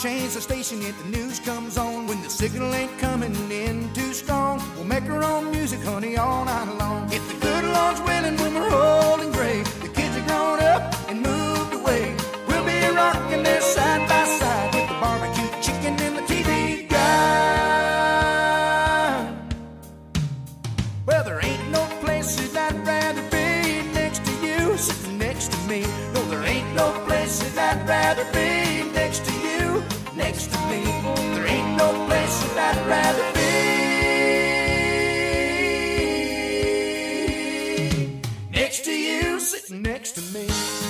change the station if the news comes on. When the signal ain't coming in too strong, we'll make our own music, honey, all night long. If the good Lord's willing, when we're old and gray, the kids are grown up and moved away, we'll be rocking there side by side with the barbecue chicken and the TV guide. Well, there ain't no places I'd rather be next to you, sitting next to me. No, there ain't no places I'd rather be next to you, next to me. There ain't no places I'd rather be next to you, sitting next to me.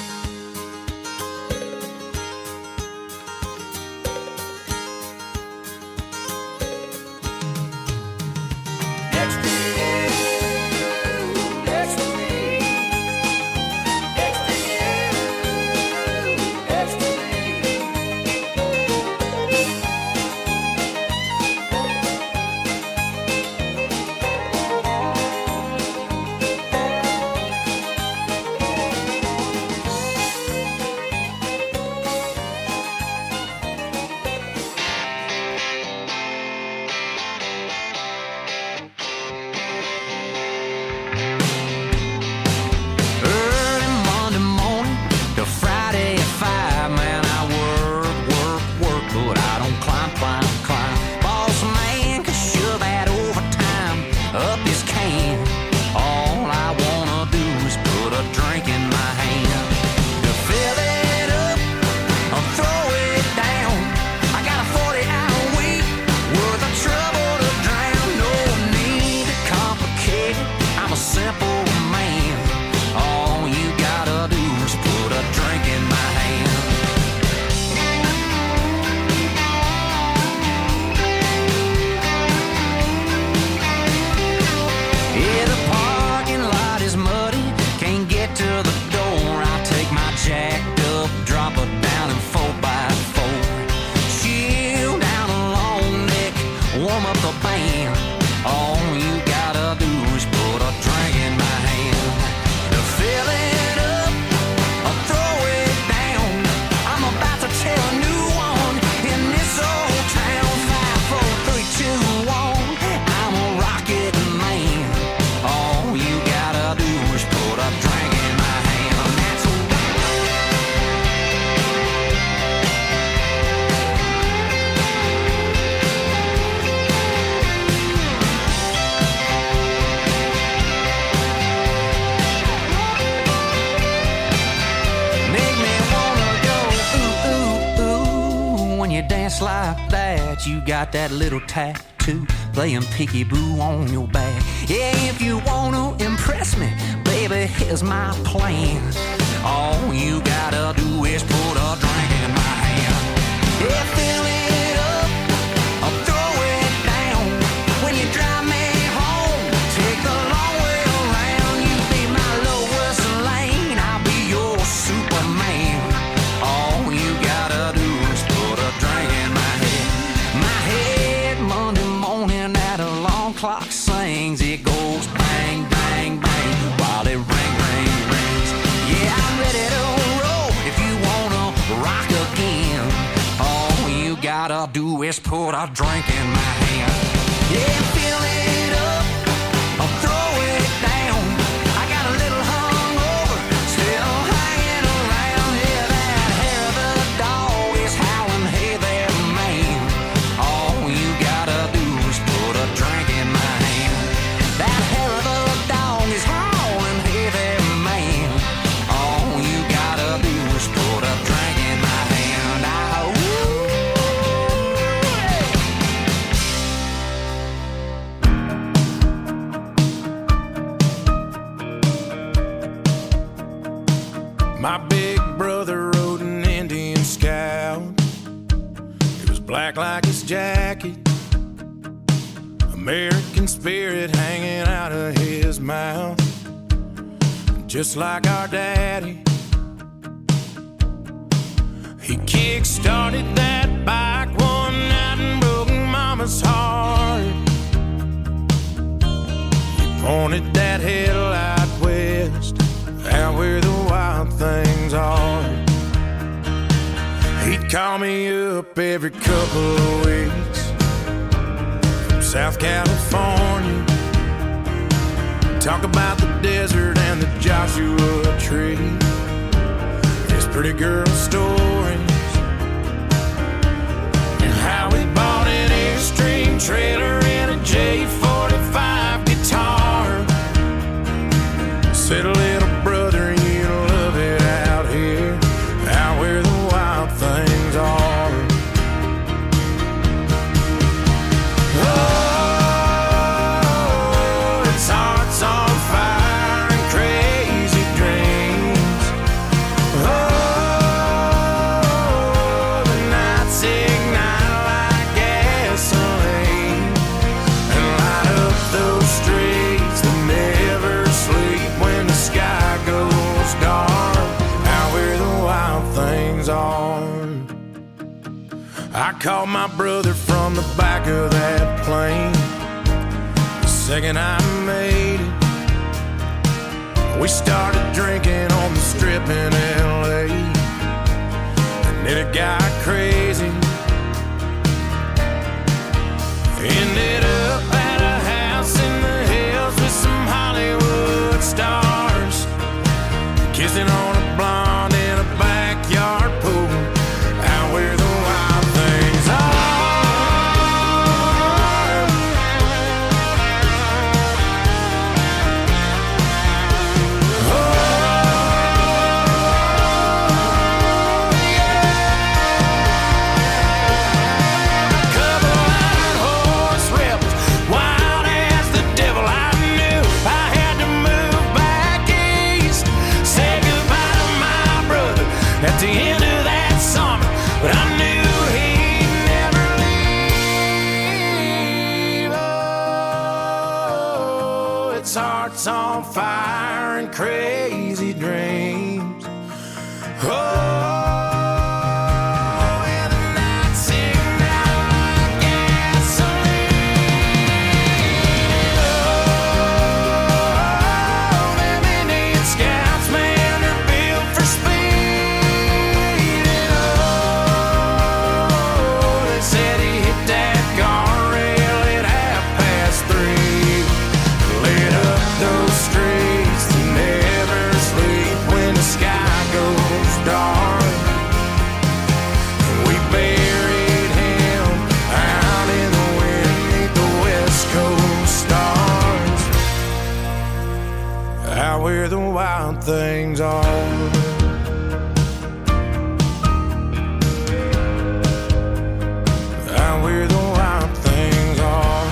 Like that, you got that little tattoo playing peekaboo on your back. Yeah, if you wanna impress me, baby, here's my plan. All you gotta do is put a drink in my hand. Yeah, fill it up or throw it down. When you drive me home, take the long way around. You be my Lois Lane, I'll be your Superman. All you gotta do is put a drink in my head. My head Monday morning, that alarm clock sings. It goes bang, bang, bang while it ring, ring, rings. Yeah, I'm ready to roll if you wanna rock again. All you gotta do is put a drink in my hand. Yeah, fill it up or throw it down. I got a little hungover, still hanging around. Yeah, that hair of the dog is howling, hey there, man. All you gotta do is put a drink in my hand. That hair of the dog is howling, hey there, man. All you gotta do is put a drink in my hand. My big brother rode an Indian Scout. It was black like his jacket, American spirit hanging out of his mouth, just like our daddy. He kick-started that bike one night and broke Mama's heart. He pointed that headlight west, out where the wild things are. He'd call me up up every couple of weeks from South California. Talk about the desert and the Joshua Tree. His pretty girl stories and how we bought an Airstream trailer and a J45 guitar. Said, little brother, you love it out here, out where the wild things are. Oh, it's hearts on fire and crazy dreams. Oh, the nights ignite like gasoline and light up those streets that never sleep when the sky goes dark, out where the wild things are. I called my brother from the back of that plane the second I made it. We started drinking on the strip in LA, and then it got crazy. Ended up at a house in the hills with some Hollywood stars, kissing on a blonde in a backyard pool, out where the wild things are. Oh, yeah. A couple iron horse rebels, wild as the devil. I knew I had to move back east, say goodbye to my brother at the end of that summer, but I knew he'd never leave. Oh, it's hearts on fire and crazy dreams. Oh, and the nights ignite like gasoline. Oh, them Indian scouts, man, they're built for speed. Oh, they said he hit that guardrail at 3:30. Lit up those streets that never sleep when the sky goes dark. We buried him out in the wind 'neath the West Coast stars, out where the wild things are. Out where the wild things are.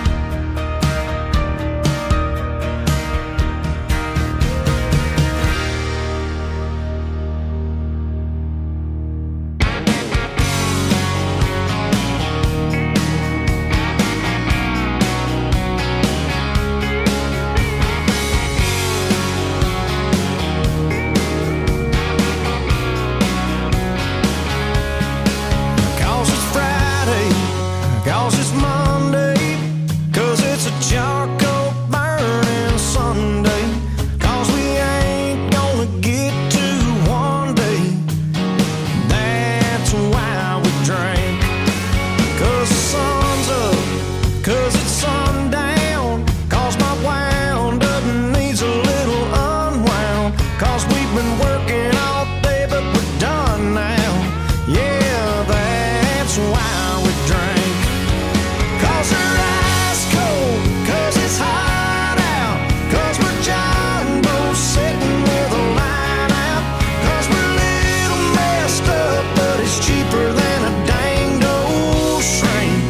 Cause it's Friday, cause it's Monday, cause it's a charcoal burning Sunday, cause we ain't gonna get to one day. That's why we drink. Cause the sun's up, cause it's sundown, cause my wound up needs a little unwound, cause we've been working all day but we're done now. Yeah, that's why we drink. Cause they're ice cold, cause it's hot out, cause we're John Bo's sitting with a line out, cause we're a little messed up, but it's cheaper than a danged old shrink.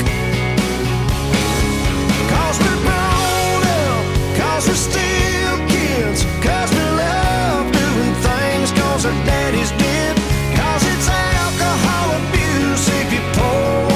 Cause we're grown up, cause we're still kids, cause we love doing things cause our daddies did, cause it's alcohol abuse if you pour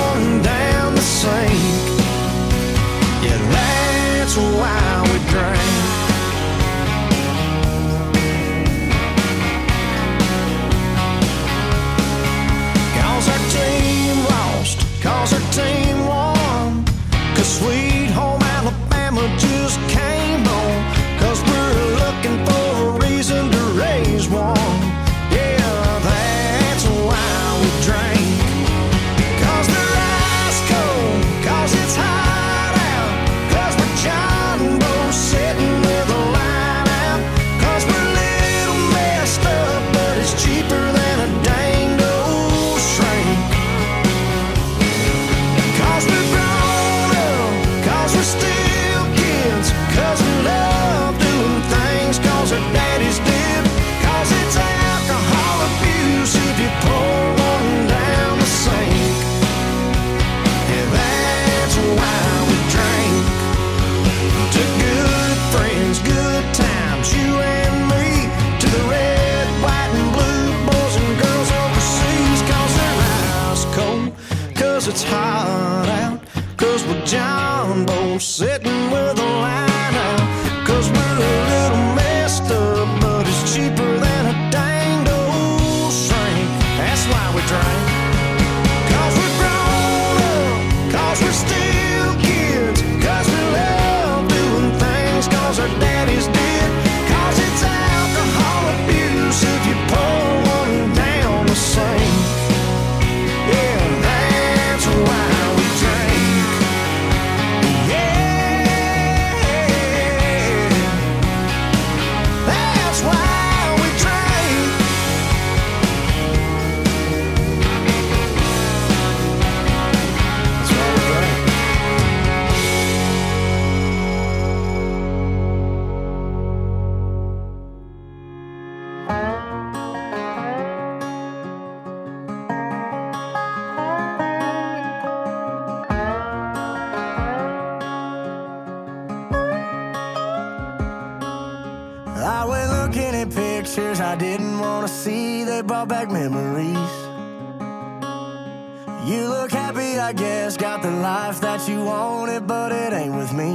'cause it's hot out, 'cause we're John Bones sitting with a line out, 'cause we're a little messed up, but it's cheaper than a dang old shrink. That's why we drink. 'Cause we're grown up, 'cause we're still kids, 'cause we love doing things 'cause our daddies did, 'cause it's alcohol abuse if you pour one down the sink. Yeah, that's why we drink. Yeah, that's why we drink. That's why we drink. I went looking at pictures I didn't want to see. They brought back memories. You look happy, I guess, got the life that you wanted, but it ain't with me.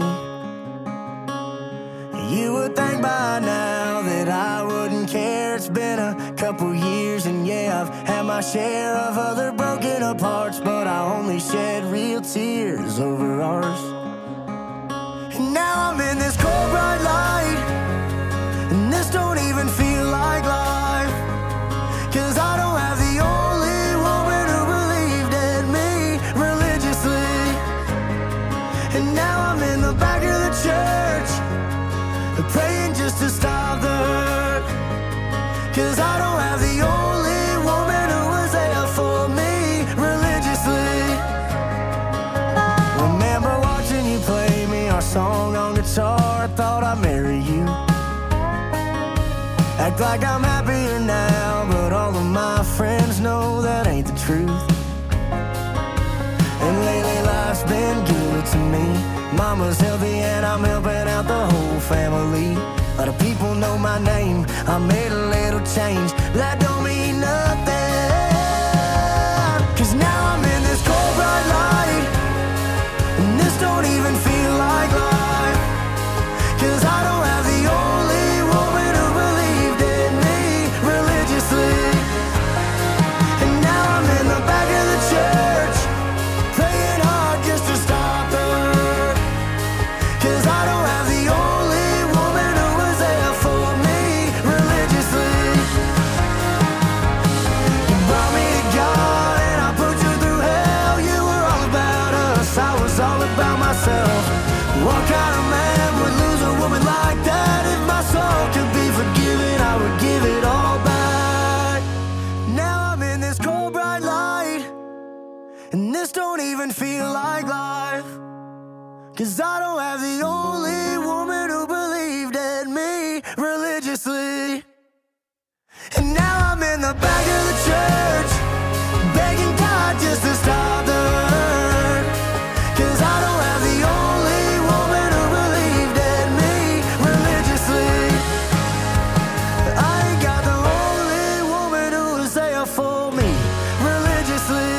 You would think by now that I wouldn't care. It's been a couple years, and yeah, I've had my share of other broken aparts, but I only shed real tears over ours. And now I'm in this cold bright light, and this don't even feel like life, 'cause I don't have the only woman who believed in me religiously. And now I'm in the back of the church, praying just to stop the hurt, 'cause I don't have the only woman who was there for me religiously. Remember watching you play me our song on guitar, I thought I'd marry you. Act like I'm happier now, but all of my friends know that ain't the truth. And lately life's been good to me. Mama's healthy and I'm helping out the whole family. A lot of people know my name, I made a little change, but that don't mean nothing, 'cause now I'm in this cold bright light, and this don't even feel like life, 'cause I don't have the only woman who believed in me religiously. And now I'm in the back of the church, praying hard just to stop the hurt, 'cause I don't have the only woman who was there for me religiously. You brought me to God and I put you through hell. You were all about us, I was all about myself. What kind of man would lose a woman like that? If my soul could be forgiven, I would give it all back. Now I'm in this cold bright light, and this don't even feel like life, 'cause I don't have the only woman who believed in me religiously. And now I'm in the back of the church, begging God just to stop the hurt, 'cause I don't have the only woman who believed in me religiously. I ain't got the only woman who was there for me religiously.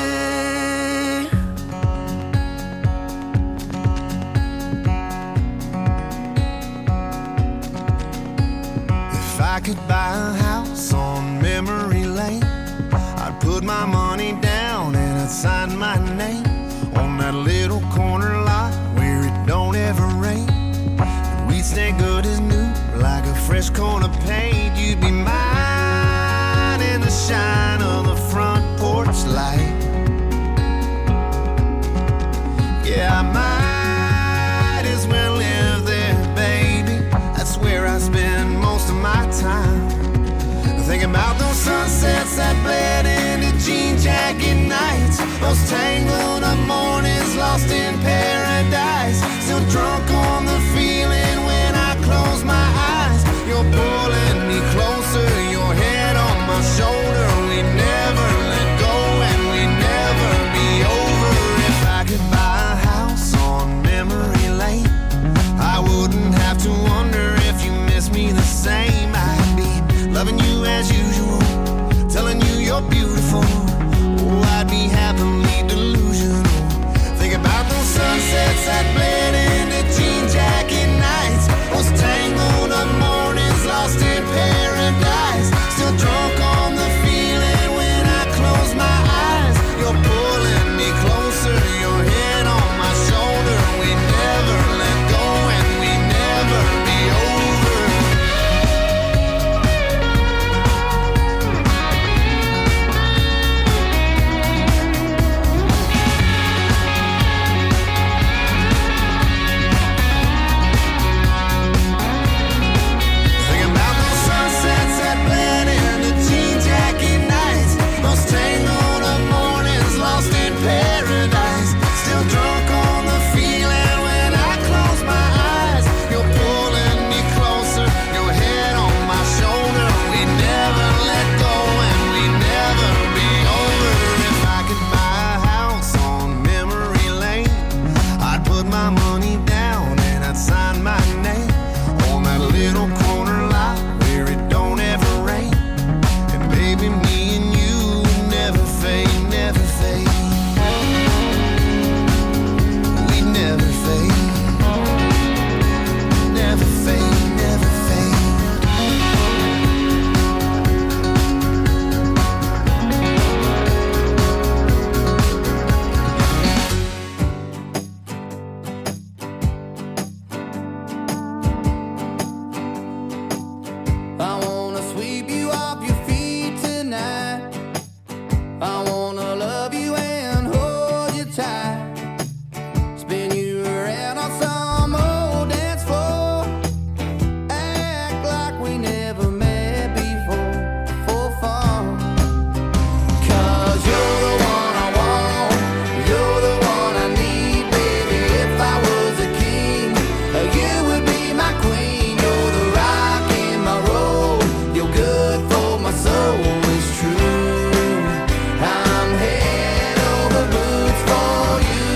If I could buy a house on memory lane, I'd put my money down and I'd sign my name on that little corner lot where it don't ever rain. We'd stay good as new, like a fresh coat of paint. You'd be mine in the shine of the front porch light. Yeah, I might as well live there, baby. That's where I spend most of my time. Thinking about those sunsets that bled into jean jacket nights, those tangled up mornings lost in paradise. Still drunk on the feeling when I close my eyes. You're pulling me closer, your head on my shoulder. We never let go and we never be over. If I could buy a house on memory lane, I wouldn't have to wonder if you miss me the same. I'd be loving you as usual, telling you you're beautiful. Oh, I'd be happily delusional. tight, spin you around on some old dance floor, act like we never met before for fun. 'Cause you're the one I want, you're the one I need, baby. If I was a king, you would be my queen. You're the rock in my road, you're good for my soul. It's true, I'm head over boots for you.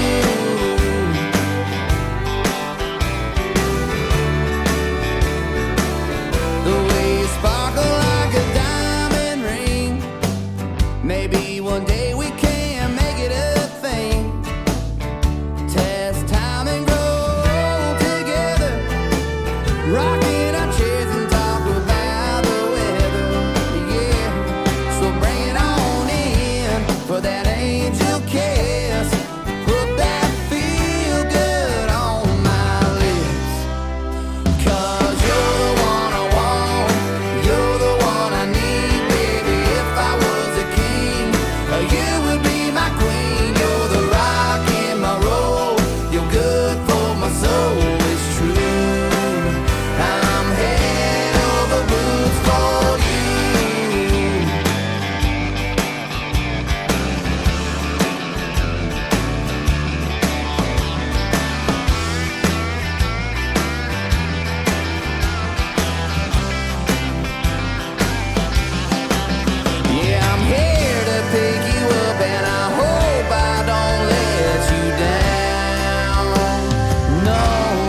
The way you sparkle like a diamond ring, maybe one day we can make it a thing. Test time and grow together, rocking our chairs and talk about the weather. Yeah, so bring it on in for that angel kiss. Put that feel good on my lips. 'Cause you're the one I want, you're the one I need, baby. If I was a king, you would be my queen. You're the rock in my road, you're good for my soul. It's true, I'm head over boots for you. Yeah, I'm here to pick you up, and I hope I don't let you down. No,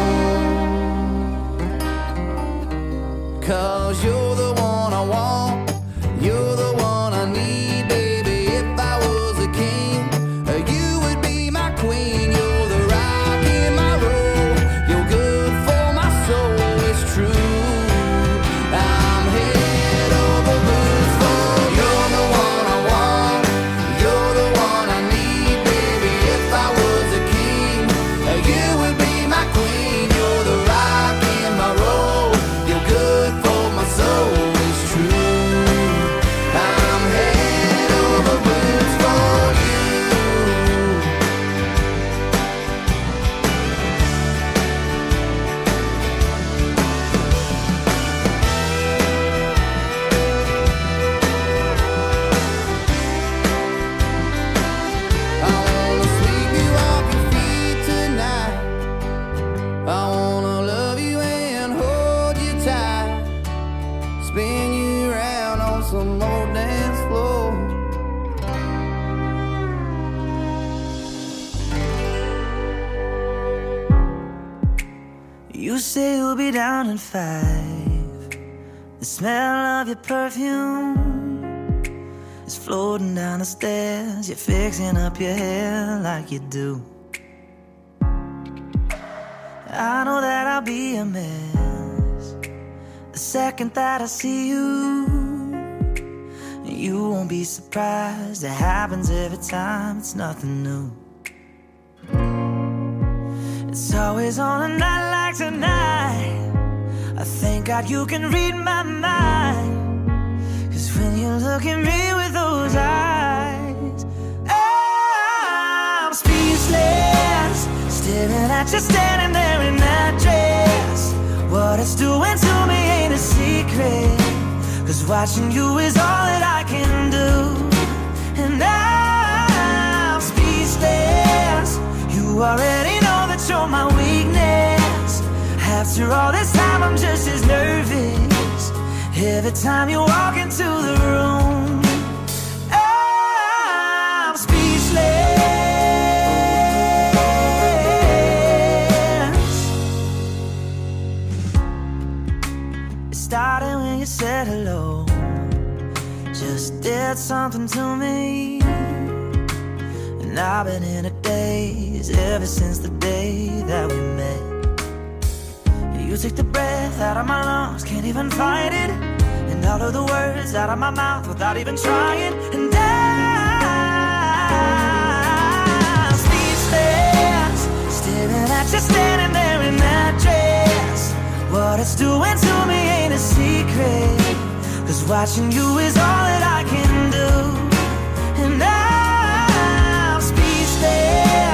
'cause you're the one I want, you're the one I need, baby. If I was a king, you would be my queen. You're the rock in my road, you're good for my soul. It's true, I'm head over boots for you. You're the one I want, you're the one I need, baby. If I was a king, you would be my queen. You're the rock in my road, you're good for my soul. It's true, I'm head over boots for you. I wanna sweep you off your feet tonight. I wanna love you and hold you tight, spin you around on some old dance floor. You say you'll be down in 5. The smell of your perfume is floating down the stairs. You're fixing up your hair like you do. I know that I'll be a mess the second that I see you. You won't be surprised, it happens every time, it's nothing new. It's always on a night like tonight, I thank God you can read my mind. 'Cause when you look at me with those eyes, I'm speechless, staring at you standing there in that dress. What it's doing to me ain't a secret, 'cause watching you is all that I can do. And I'm speechless, you already know that you're my weakness. After all this time I'm just as nervous every time you walk into the room. I'm speechless. It started when you said hello, just did something to me. And I've been in a daze ever since the day that we met. You took the breath out of my lungs, can't even fight it. And all of the words out of my mouth without even trying. And I'm speechless, staring at you standing there in that dress. What it's doing to me ain't a secret, 'cause watching you is all that I can do. And I'm speechless,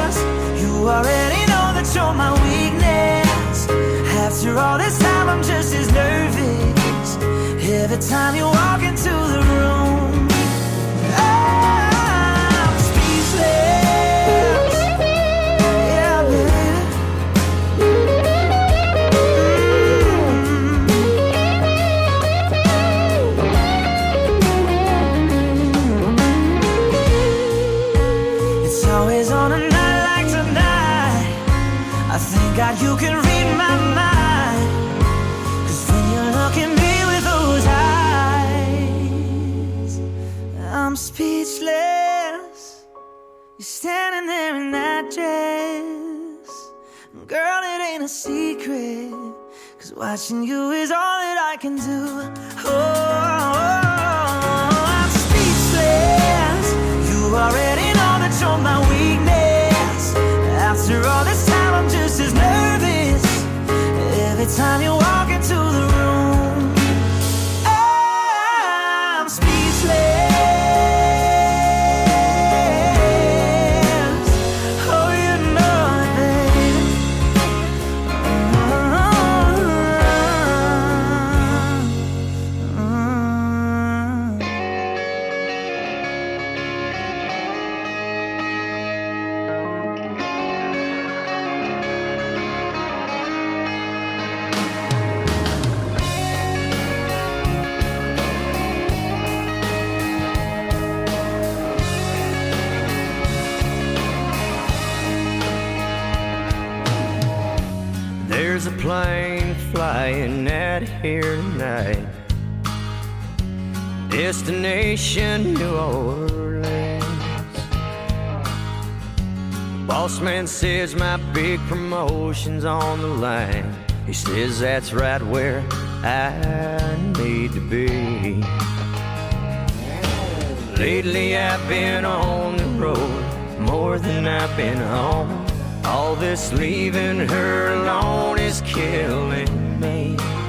every time you walk into the room. I'm speechless. Yeah, baby. It's always on a night like tonight. I thank God you can read my mind. 'Cause when you look at me with those eyes, I'm speechless. You're standing there in that dress. Girl, it ain't a secret. 'Cause watching you is all that I can do. Oh, I'm speechless. You already know that you're my weakness. After all this time, I'm just as nervous every time you walk into the room. I'm speechless. Oh, you know it, baby. There's a plane flying out here tonight. Destination New Orleans. Boss man says my big promotion's on the line. He says that's right where I need to be. Lately I've been on the road more than I've been home. All this leaving her alone is killing me.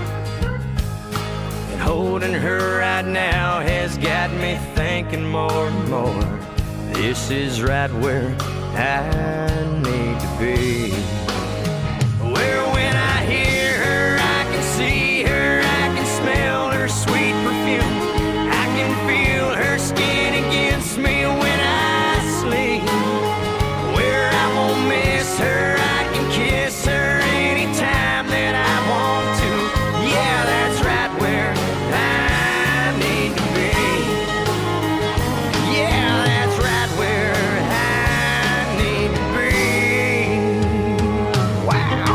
And holding her right now has got me thinking more and more. This is right where I need to be. Where when I hear her, I can see her, I can smell her sweet perfume. I can feel her skin against me when I sleep. Where I won't miss her, I can kiss her anytime that I want to. Yeah, that's right where I need to be. Yeah, that's right where I need to be. Wow.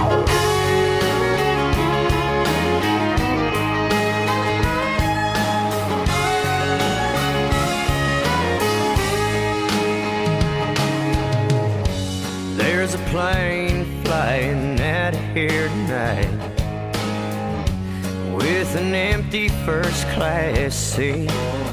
There's a plane flying out of here tonight with an empty first class seat.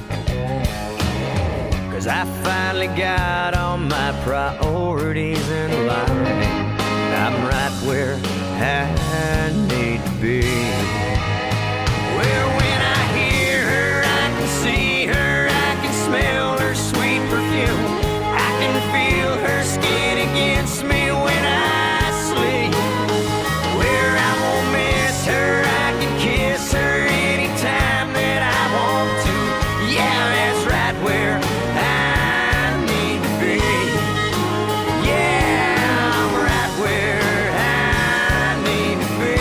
'Cause I finally got all my priorities in line. I'm right where I need to be. Where when I hear her, I can see her, I can smell her sweet perfume. I can feel her skin against me when I sleep. Where I won't miss her, I can kiss her anytime that I want to. Yeah, that's right where I need to be. Yeah, I'm right where I need to be.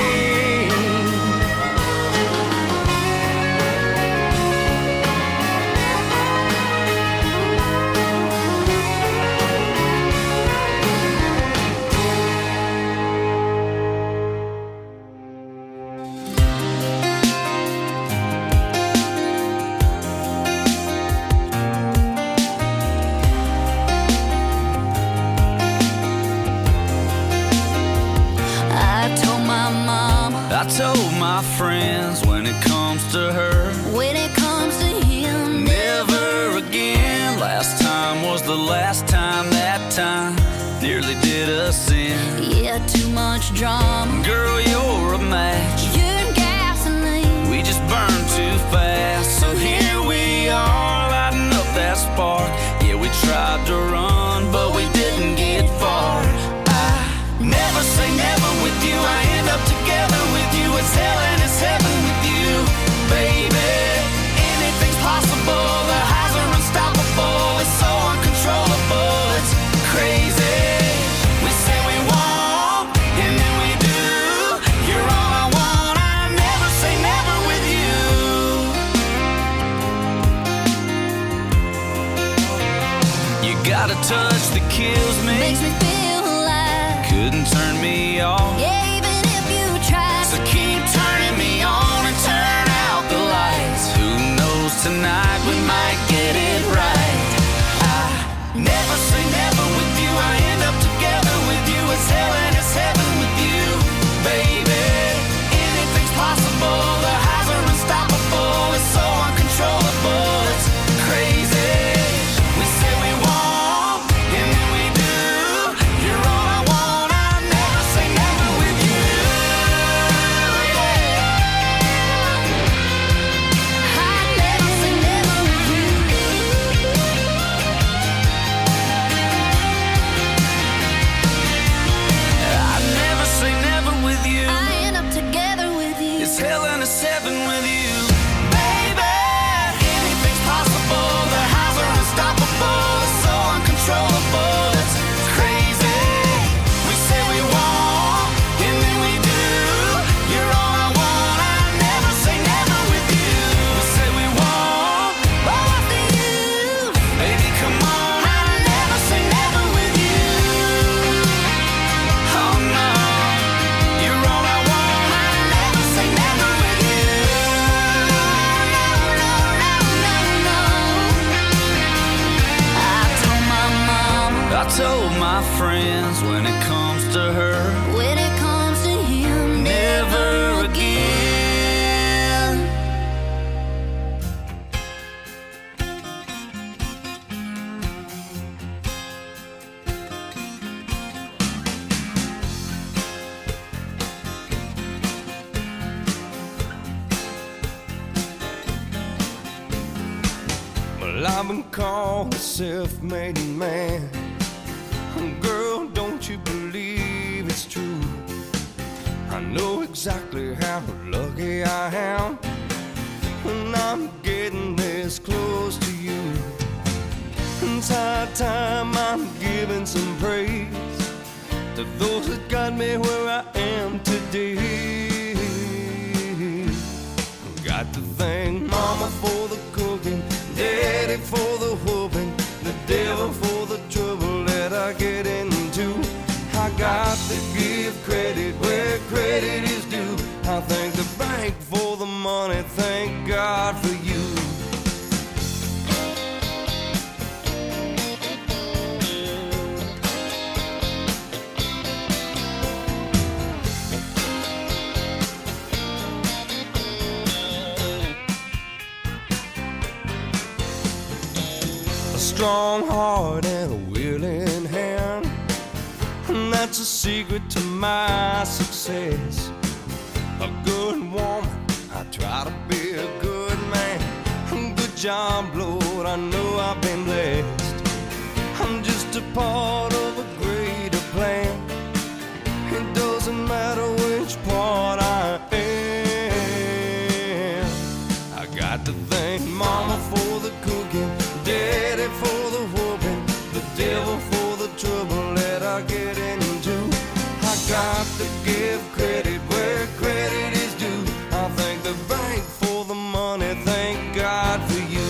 I told my friends when it comes to her, When it comes to him, never again. Last time was the last time, that time nearly did us in. yeah, too much drama. Girl, you're a match. You're gasoline. We just burn too fast. So here we are, lighting up that spark. Yeah, we tried to run, but we didn't get far. I never say never with you. I end up together with you. It's hell and it's heaven with you, baby. couldn't turn me off. Yeah, even if you tried. So keep turning me on and turn out the lights. Who knows, tonight we might get it right. I never say never with you. I end up together with you. It's hell and it's heaven with you, baby. Anything's possible. The highs are unstoppable. It's so uncontrollable. It's crazy. We say we won't, and then we do. You're all I want. I never say never with you. I never say never with you. I never say never with you. I end up together with you. It's hell and it's heaven with you, baby. Anything's possible. The highs are unstoppable. It's so uncontrollable. It's crazy. We say we won't, and then we do. You're all I want. I never say never with you. We say we won't, Both of you. baby, come on. I never say never with you. Oh no, you're all I want. I never say never with you. No, no, no, no. I told my mom, I told my friends when it comes to her, when it comes to him, never again. Well, I've been called a self-made man. Girl, don't you believe it's true? I know exactly how lucky I am when I'm getting this close to you. It's high time I'm giving some praise to those that got me where I am today. Got to thank Mama for the cooking, Daddy for the whooping, the devil for the trouble that I get into. I got to give credit where credit is due. I thank the bank for the money, thank God for you. A strong heart and a willing hand, and that's a secret to my success. A good woman, I try to be a good man. Good job, Lord, I know I've been blessed. I'm just a part of a greater plan. It doesn't matter which part I am. I got to thank Mama for the cooking, Daddy for the whooping, the devil for the trouble that I get into. I got to give credit where credit is due. I thank the bank for the money, thank God for you.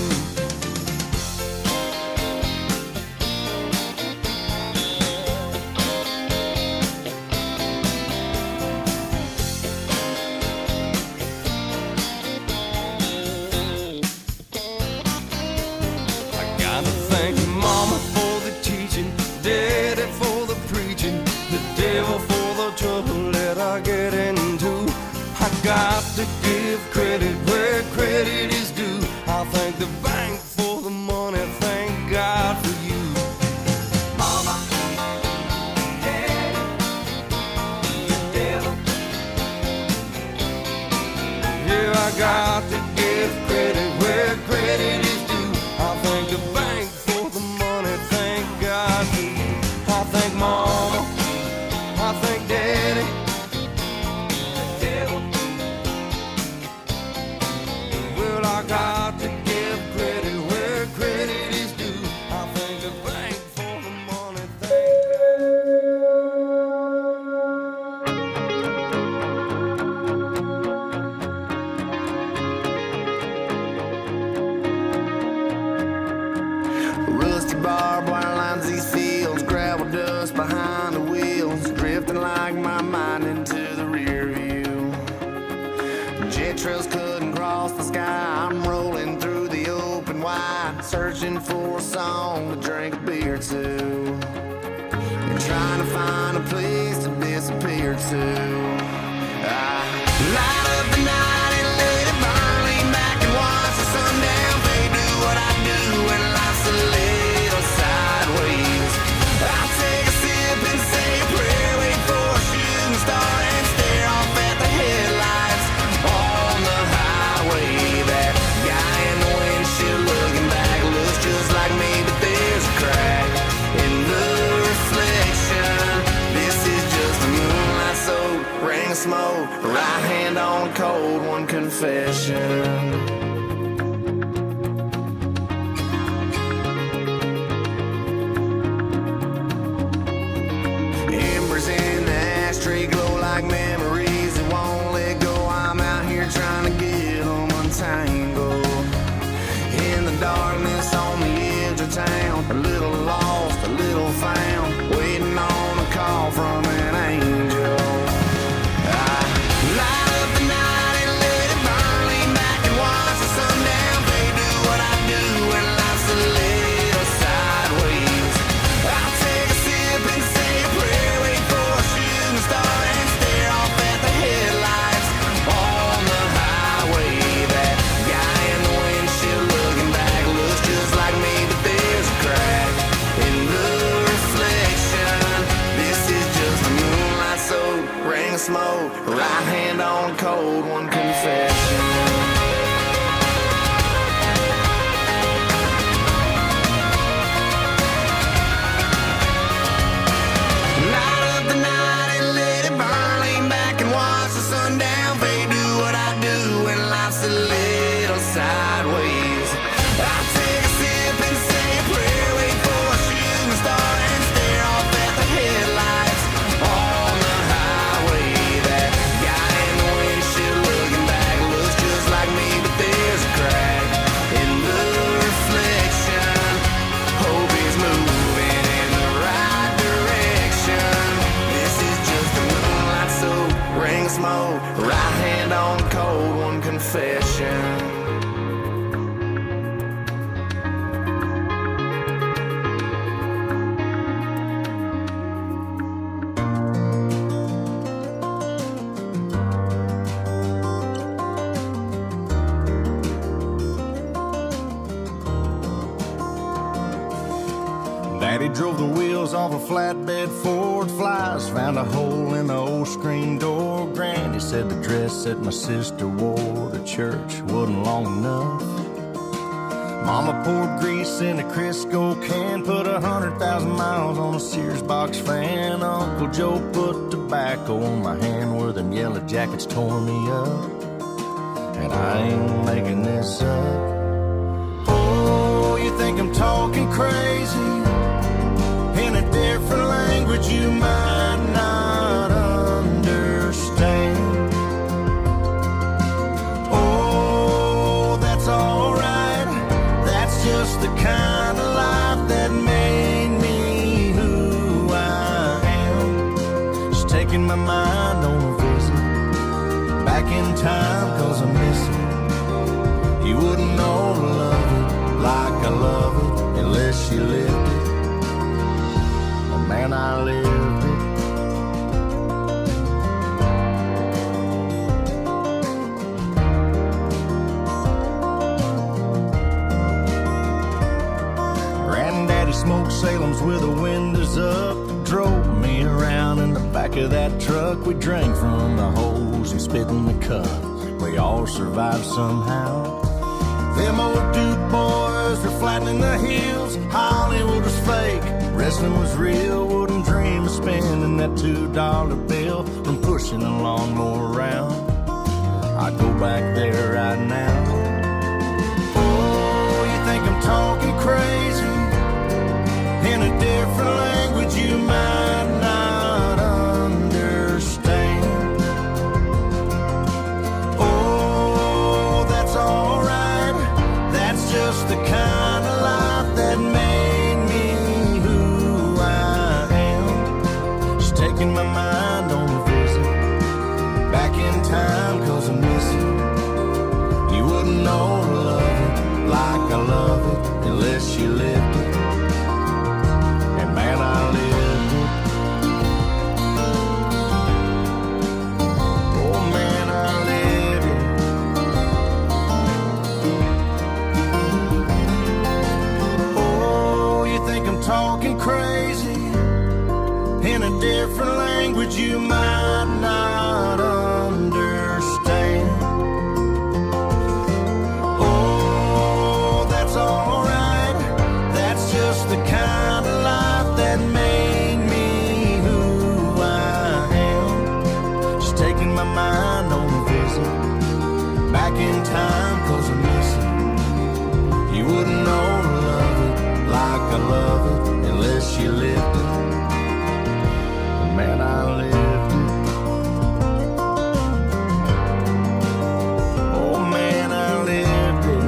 I gotta thank Mama for the teaching, Daddy for the preaching, the devil for the trouble that I get into. I got to give credit where credit is due. I thank the bank for the money, thank God for you. Mama, Daddy, the devil. Yeah, I got to give credit where credit is due. I thank the bank for the money, thank God for you. I thank Mama, I thank Daddy, the devil. Well, I got to give credit where credit is due. I thank the bank for the money, thank Rusty barbed wire lines these fields, gravel dust behind the wheels, drift sky, I'm rolling through the open wide, searching for a song to drink a beer to, and trying to find a place to disappear to. I light up the night and let it burn, lean back and watch the sundown fade. Do what I do when life's a little sideways. I take a sip and say a prayer, wait for a shooting star and stare off at the headlights on the highway. That guy in the windshield looking back looks just like me, but there's a crack in the reflection. This is just a moonlight soaked ring of smoke, right hand on a cold one confession. Tree glow like memories that won't let go. I'm out here trying to get them untangled. In the darkness on the edge of town, a little lost, a little found, waiting on a call from an angel. I light up the night and let it burn, lean back and watch the sundown fade. Do what I do when life's a little sideways. I take a sip and say a prayer, wait for a shooting star and stare off at the headlights on the highway. That guy in the windshield looking back looks just like me, but there's a crack in the reflection. This is just a moonlight soaked ring of smoke, right hand on a cold one confession. Smoke, right hand on cold one confession. Daddy drove the wheels off a flatbed Ford Flies, found a hole in the old screen door. Granny said the dress that my sister wore to church wasn't long enough. Mama poured grease in a Crisco can, put 100,000 miles on a Sears box fan. Uncle Joe put tobacco on my hand where them yellow jackets tore me up. And I ain't making this up. Oh, you think I'm talking crazy? In a different language you might not understand. Oh, that's alright. That's just the kind of life that made me who I am. Just taking my mind on a visit back in time, 'cause I miss it. You wouldn't know to love it like I love it unless you lived it. Man, I lived it. Granddaddy smoked Salem's with the windows up, drove me around in the back of that truck. We drank from the hose and spit in the cup. We all survived somehow. Them old Duke boys were flattening the hills. Hollywood was fake, wrestling was real. Wouldn't dream of spending that $2 bill from pushing a lawnmower around. I'd go back there right now. Oh, you think I'm talking crazy? In a different language you might not understand. Oh, that's alright. That's just the kind of life that made me who I am. Just taking my mind on a visit back in time, 'cause I miss it. You wouldn't know in a different language you might not understand. Oh, that's alright. That's just the kind of life that made me who I am. Just taking my mind on a visit back in time, 'cause I miss it. You wouldn't know to love it like I love it unless you lived it. Man, I lived it. Oh man, I lived it.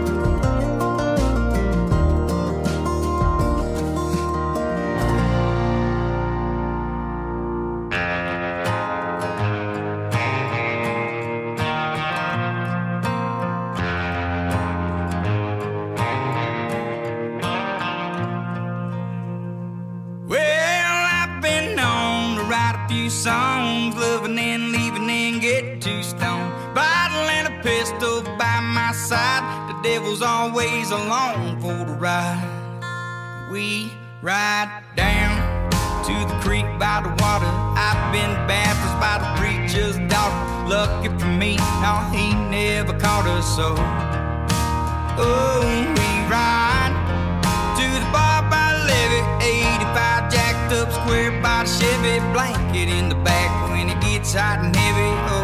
Songs, loving and leaving and get too stoned. Bottle and a pistol by my side. The devil's always along for the ride. We ride down to the creek by the water. I've been baptized by the preacher's daughter. Lucky for me, no, he never caught us so. Oh, we ride to the bar by the levee, 85 jacked up square by the Chevy, blanket in the back when it gets hot and heavy. Oh,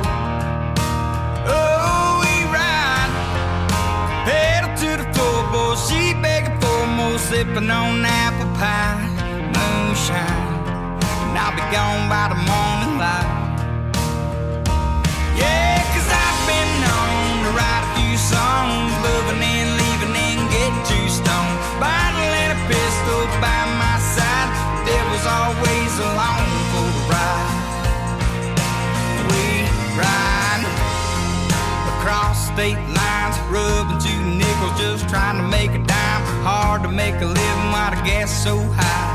oh, we ride, pedal to the floorboard, she begging for more, sipping on apple pie, moonshine, and I'll be gone by the morning light. Yeah, 'cause I've been known to write a few songs, loving and leaving and get too stoned. Bottle and a pistol by my side, the devil's always along for the ride. We ride across state lines, rubbing 2 nickels, just trying to make a dime. Hard to make a living while the gas is so high.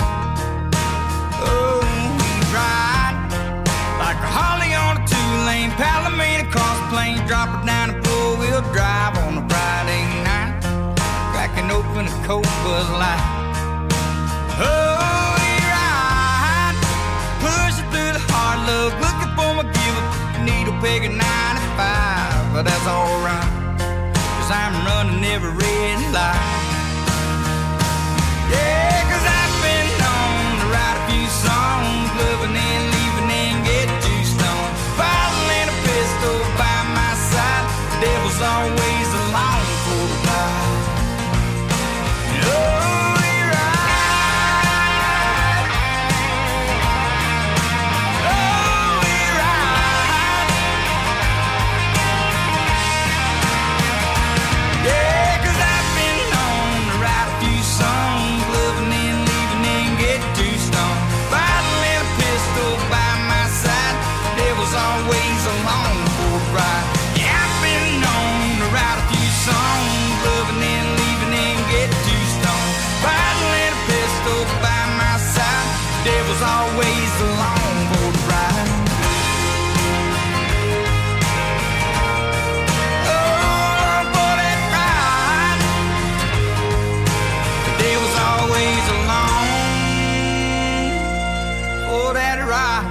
Oh, we ride like a Harley on a 2-lane, Palomino across the plains, drop it down and 4-wheel drive on a Friday night, cracking open a cold Bud Light. Oh, we ride, pushing through the hard luck, looking for my give-up, needle peg at 95, but that's alright, 'cause I'm running every red light. Yeah, 'cause I've been known to write a few songs, loving and leaving and get too stoned. Bottle and a pistol by my side, the devil's always along for the ride. Oh, we ride. Oh, we ride. Yeah, 'cause I've been known to write a few songs, loving and leaving and get too stoned. Bottle and a pistol by my side, the devil's always along for the ride. Yeah, I've been known to write a few songs, loving and leaving and get too stoned. Bottle and a pistol by my side, the devil's always along for the ride. Oh, for that ride, the devil's always along for that ride.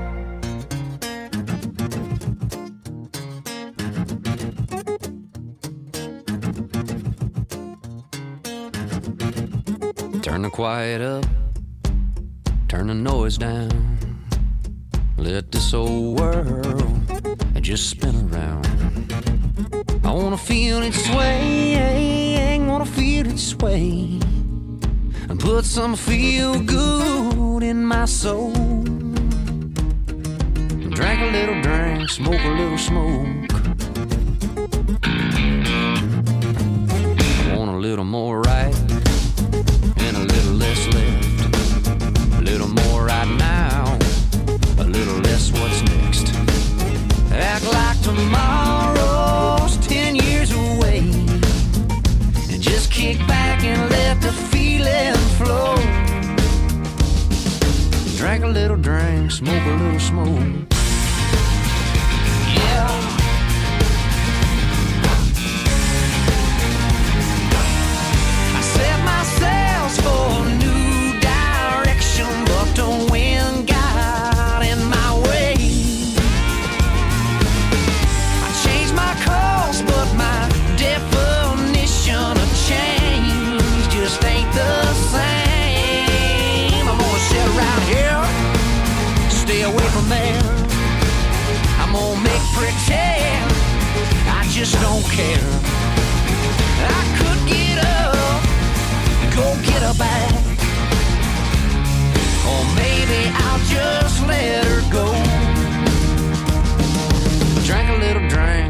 Turn the quiet up, turn the noise down. Let this old world just spin around. I wanna feel it sway, wanna feel it sway, and put some feel good in my soul. Drink a little drink, smoke a little smoke. Want a little more right and a little less left. A little more right now, a little less what's next. Act like tomorrow's 10 years away, and just kick back and let the feeling flow. Drink a little drink, smoke a little smoke. Yeah. I set my sails for a new direction, but don't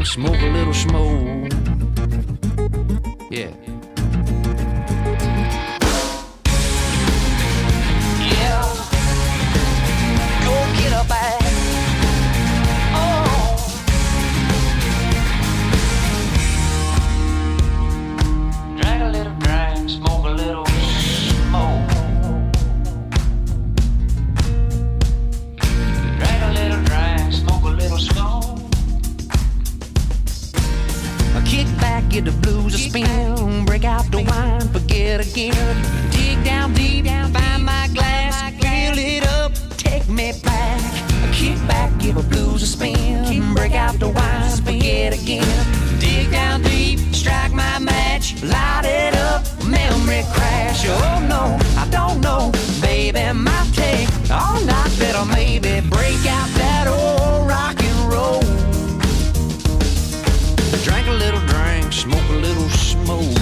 smoke a little smoke. Yeah. Yeah. Go get a bag. Oh. Drink a little drink, smoke a little smoke. Drink a little drink, smoke a little smoke. Kick back, get the blues a spin. Break out the wine, forget again. Dig down deep, find my glass. Fill it up, take me back. Kick back, give a blues a spin. Break out the wine, forget again. Dig down deep, strike my match. Light it up, memory crash. Oh no, I don't know. Baby, might take all night. Better maybe break out that old rock and roll. Drink a little drink, smoke a little smoke.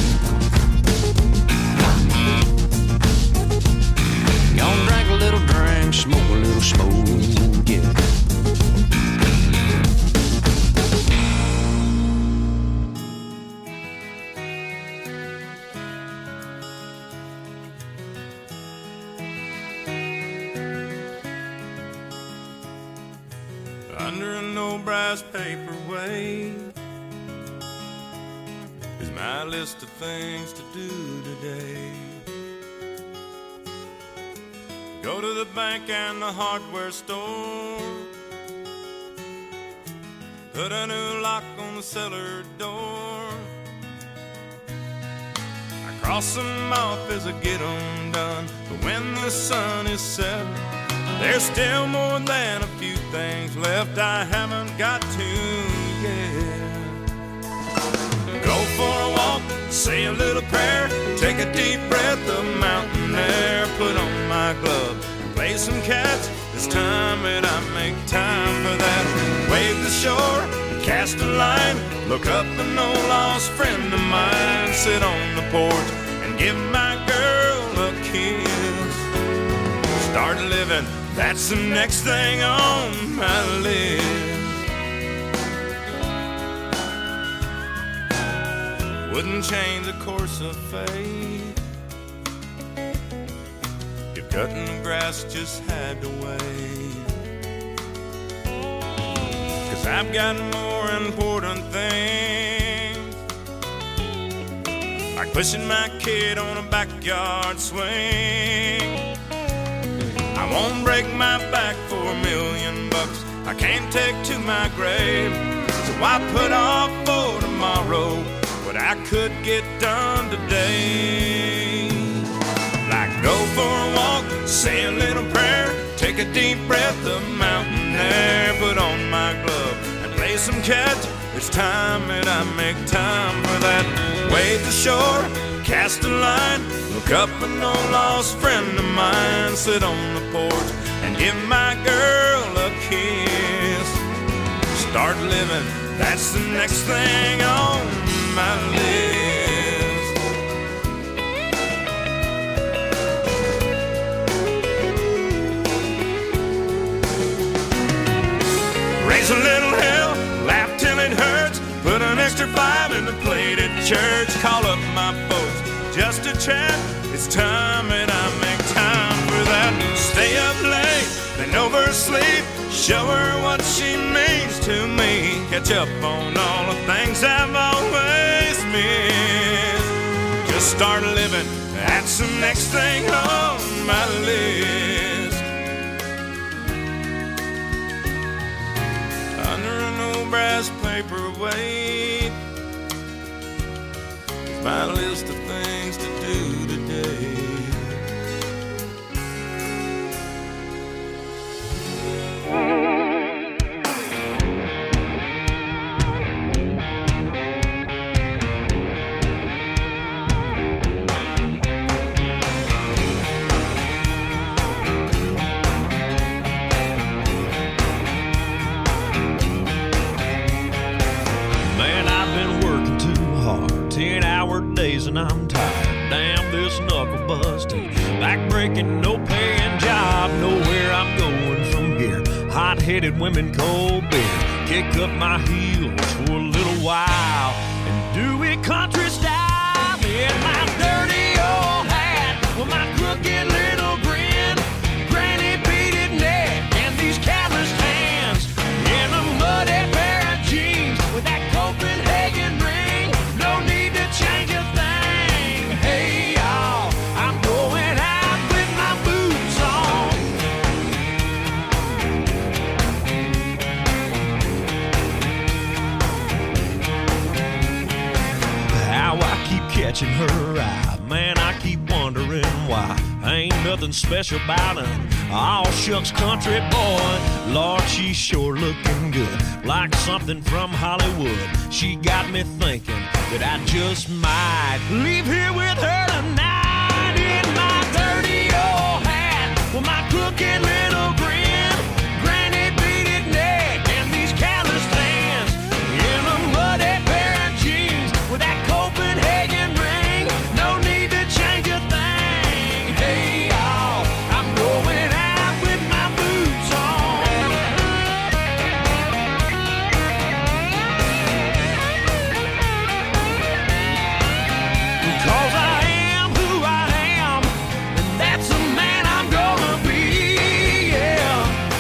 Gonna drink a little drink, smoke a little smoke, yeah. Under an old brass paperweight is my list of things to do today. Go to the bank and the hardware store. Put a new lock on the cellar door. I cross them off as I get them done. But when the sun is set, there's still more than a few things left I haven't got to yet. Go for a walk, say a little prayer, take a deep breath of mountain air, put on my glove, play some catch. It's time that I make time for that. Wave the shore, cast a line, look up an old lost friend of mine, sit on the porch and give my girl a kiss. Start living, that's the next thing on my list. Wouldn't change the course of fate if cutting the grass just had to wait. 'Cause I've got more important things, like pushing my kid on a backyard swing. I won't break my back for $1,000,000 I can't take to my grave. So I put off for tomorrow what I could get done today. Like go for a walk, say a little prayer, take a deep breath of mountain air, put on my glove and play some catch. It's time that I make time for that. Wade the shore, cast a line, look up an old lost friend of mine, sit on the porch and give my girl a kiss. Start living, that's the next thing on my list. Raise a little hell, laugh till it hurts, put an extra 5 in the plate at church, call up my folks just to chat. It's time that I make time for that. Stay up late, then oversleep, show her what she means to me, catch up on all the things I've always missed. Just start living, that's the next thing on my list. Under an old brass paperweight, my list of things to do today. Days and I'm tired. Damn this knuckle busting, back breaking, no paying job. Know where I'm going from here. Hot-headed women, cold beer. Kick up my heels for a little wild and do it country style. In my dirty old hat with my crooked little grin, granny beaded neck and these calloused hands, in a muddy pair of jeans with that Copenhagen ring. No need to change a thing. Hey y'all, I'm going out with my boots on. How I keep catching her eye, man, I keep wondering why. Ain't nothing special about her, all shucks country boy. Lord, she's sure looking good, like something from Hollywood. She got me thinking that I just might leave here with her tonight. In my dirty old hat with my crooked little grin, granny beaded neck and these calloused hands, in a muddy pair of jeans with that Copenhagen ring. No need to change a thing. Hey y'all, I'm going out with my boots on. 'Cause I am who I am, and that's the man I'm gonna be, yeah.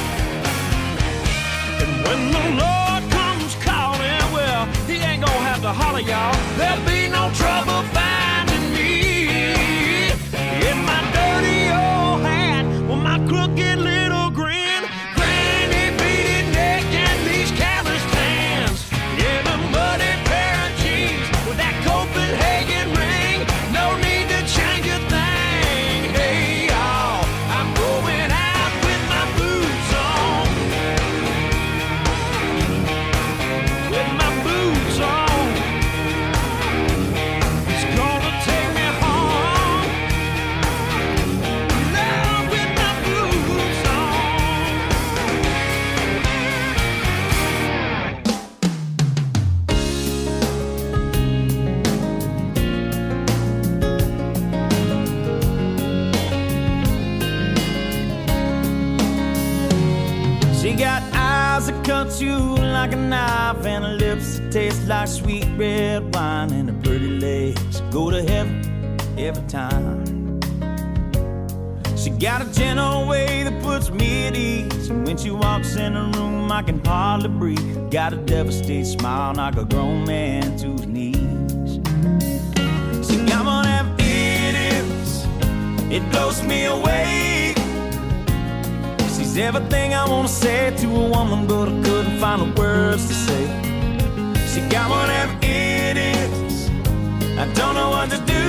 And when the Lord comes calling, well, he ain't gonna have to holler, y'all. There'll be no trouble finding me. In my dirty old hat with my crooked little grin, granny beaded neck and these calloused hands, in a muddy pair of jeans with that Copenhagen ring. No need to change a thing. Hey y'all, I'm going out with my boots on. With my boots on. It's gonna take me home. Now with my boots on. She got eyes that cut you like a knife, and her lips that taste like sweet red wine, and her pretty legs go to heaven every time. She got a gentle way that puts me at ease, and when she walks in the room I can hardly breathe. Got a devastated smile, knock a grown man to his knees. She got one of them idiots, it blows me away. She's everything I wanna say to a woman, but I couldn't find the words to say. She got one of them idiots, I don't know what to do.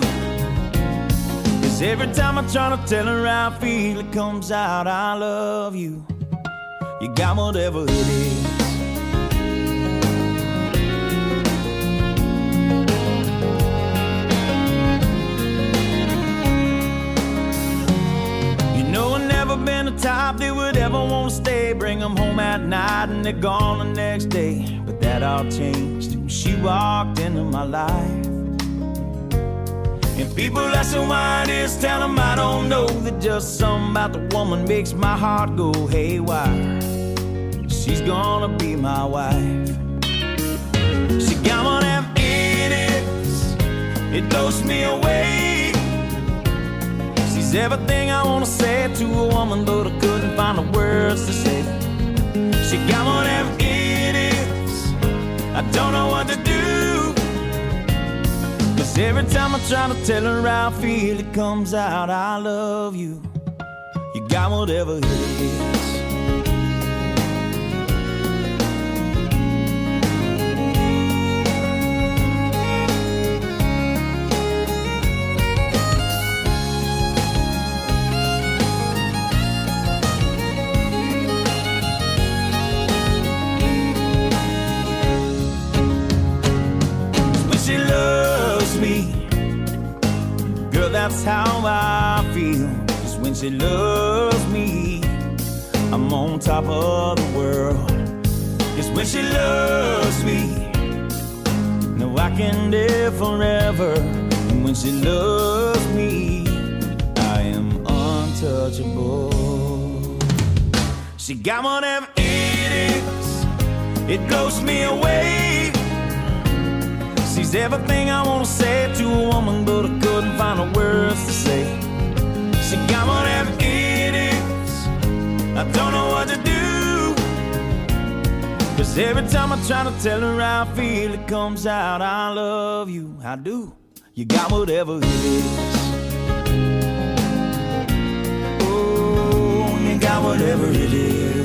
'Cause every time I try to tell her how I feel, it comes out, I love you. You got whatever it is. You know I've never been the type that would ever want to stay, bring them home at night and they're gone the next day. But that all changed when she walked into my life. And people asking why it is, tell them I don't know, that just something about the woman makes my heart go haywire. She's gonna be my wife. She got one of them idiots, it blows me away. She's everything I wanna say to a woman, but I couldn't find the words to say. She got one of them idiots, I don't know what to do. 'Cause every time I try to tell her how I feel, it comes out, I love you. You got whatever it is. She loves me, girl, that's how I feel. 'Cause when she loves me, I'm on top of the world. 'Cause when she loves me, no, I can live forever. And when she loves me, I am untouchable. She got one of them idiots, it blows me away. She's everything I wanna say to a woman, but I couldn't find the words to say. She got whatever it is, I don't know what to do. 'Cause every time I try to tell her how I feel, it comes out, I love you, I do. You got whatever it is. Oh, you got whatever it is.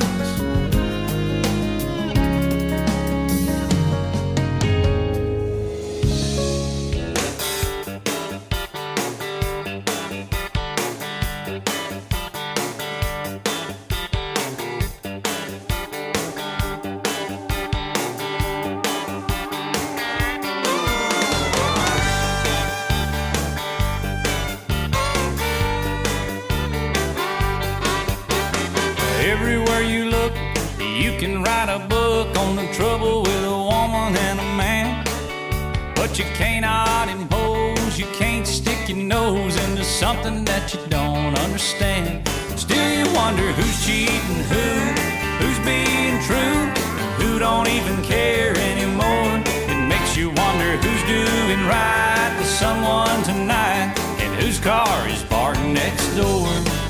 Everywhere you look, you can write a book on the trouble with a woman and a man. But you cannot impose, you can't stick your nose into something that you don't understand. Still you wonder who's cheating who's being true, who don't even care anymore. It makes you wonder who's doing right with someone tonight, and whose car is parked next door.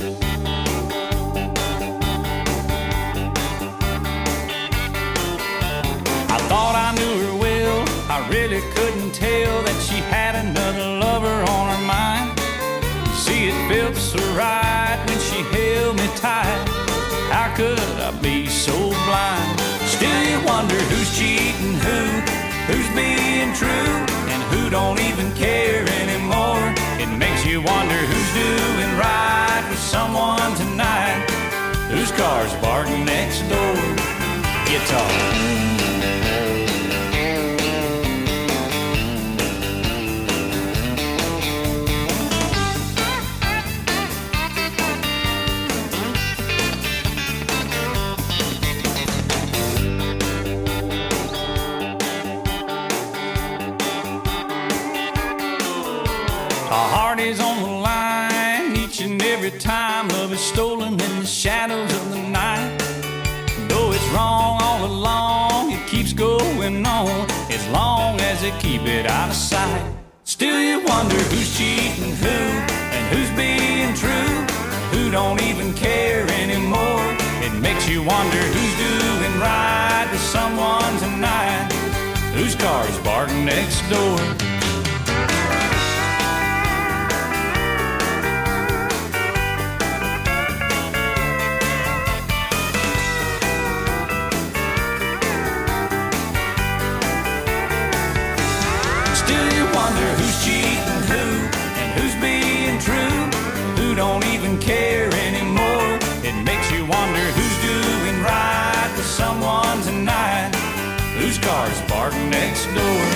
Thought I knew her well, I really couldn't tell that she had another lover on her mind. See, it felt so right when she held me tight. How could I be so blind? Still you wonder who's cheating who's being true, and who don't even care anymore. It makes you wonder who's doing right with someone tonight, whose car's parked next door. Guitar. Our heart is on the line each and every time love is stolen in the shadows of the night. Though it's wrong all along, it keeps going on as long as they keep it out of sight. Still you wonder who's cheating who, and who's being true, who don't even care anymore. It makes you wonder who's doing right with someone tonight, whose car's parked next door. Wonder who's cheating who, and who's being true, who don't even care anymore. It makes you wonder who's doing right with someone tonight, whose car's parked next door.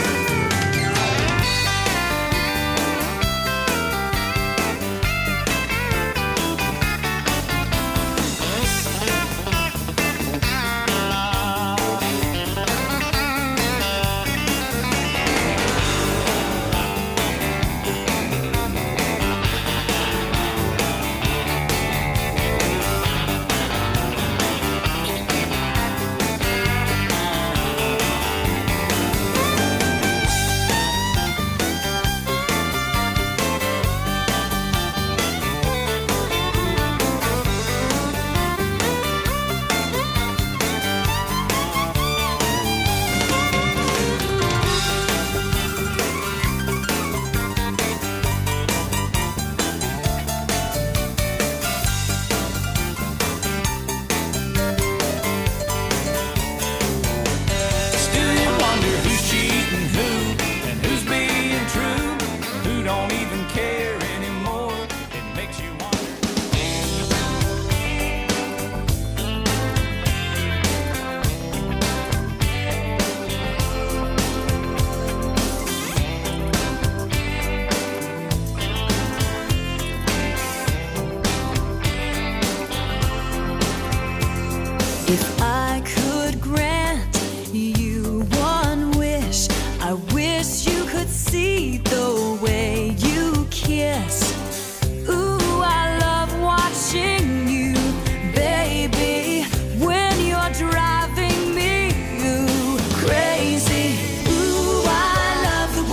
If I could grant you one wish, I wish you could see the way you kiss. Ooh, I love watching you, baby, when you're driving me crazy. Ooh, I love the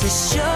to show